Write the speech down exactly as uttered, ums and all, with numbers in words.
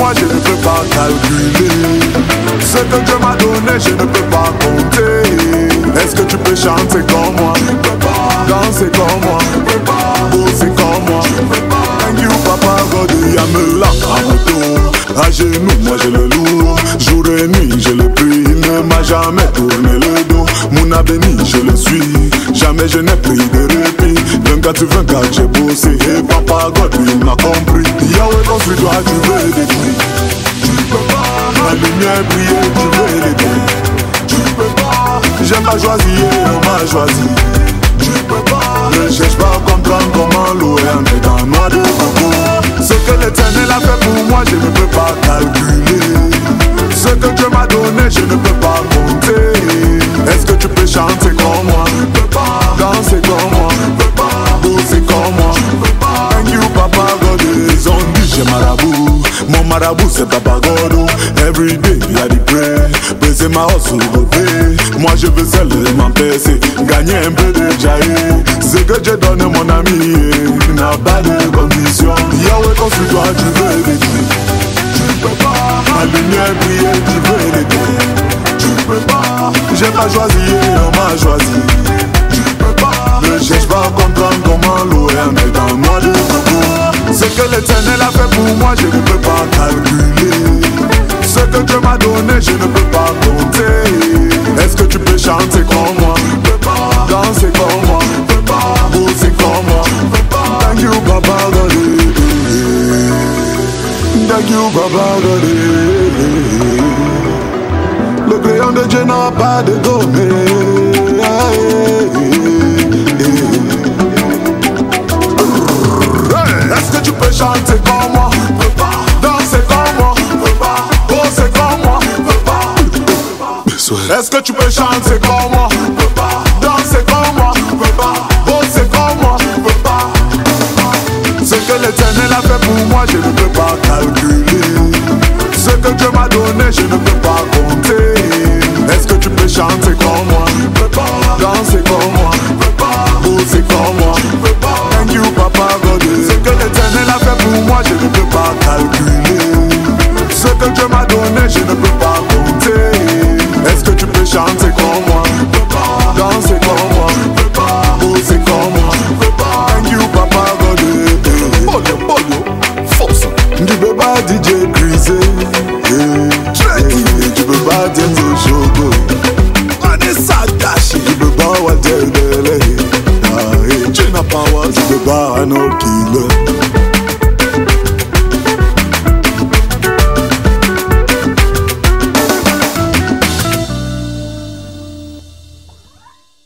moi, je ne peux pas calculer. Ce que Dieu m'a donné, je ne peux pas compter. Est-ce que tu peux chanter comme moi? Danser comme moi? Bosser comme moi? Thank you, Papa God. Y'a me là, à moto, à genoux, moi je le loue. Jour et nuit, je le prie. Il ne m'a jamais tourné le dos. Mon béni, je le suis. Jamais je n'ai pris de répit. vingt-quatre sur vingt-quatre, j'ai bossé. Et Papa God, il m'a compris. Yahweh, construis-toi, tu veux détruire. Tu peux pas. Ma lumière brille, tu veux l'aider. Tu peux pas. J'ai pas choisi, on m'a choisi. Tu peux pas. Ne cherche pas à comprendre comment l'eau est entrée dans moi de coco. Ce que l'Éternel a fait pour moi, je ne peux pas calculer. Ce que Dieu m'a donné, je ne peux pas compter. Est-ce que tu peux chanter comme moi? Danser comme moi? Bosser comme moi? Thank you, Papa God. Ils ont dit j'ai marabout. Mon marabout c'est Papa God. Every day il a dit pray. Baiser ma hausse au côté. Moi je veux seulement baisser. Gagner un peu de jaillir. Ce que Dieu donne mon ami n'a pas de condition. Yahweh construis-toi, tu veux détruire. Tu peux pas. Ma lumière brille, tu veux l'aider. Tu peux pas. J'ai pas choisi, on m'a choisi. Tu peux pas. Ne cherche pas à comprendre comment l'eau est entrée dans moi de coco. Ce que l'Éternel a fait pour moi, je ne peux pas calculer. Ce que Dieu m'a donné, je ne peux pas compter. Est-ce que tu peux chanter comme moi? Danser comme moi? Bosser comme moi? Thank you, Papa God. Thank you, Papa God. Le crayon de Dieu n'a pas de gomme. Est-ce que tu peux chanter comme moi? Danser comme moi? Bosser comme moi? Est-ce que tu peux chanter comme moi? Danser comme moi? Bosser comme moi? Ce que l'Éternel a fait pour moi, je ne peux pas calculer. Ce que Dieu m'a donné, je ne peux pas compter. Est-ce que tu peux chanter comme moi? Danser comme moi? Bosser comme moi? Thank you, Papa God. Ce que l'Éternel a fait pour moi, je ne peux pas calculer. Ce que Dieu m'a donné, je ne peux pas compter. Est-ce que tu peux chanter comme moi? Danser comme moi? Bosser comme moi? Thank you, Papa God. Polio, polio, force. Tu peux pas D J Grisé. Tu peux pas Denzel Shogo. Vanessa Dashi. Tu peux pas Walter Bele. Tu n'as pas, tu peux pas un autre killer.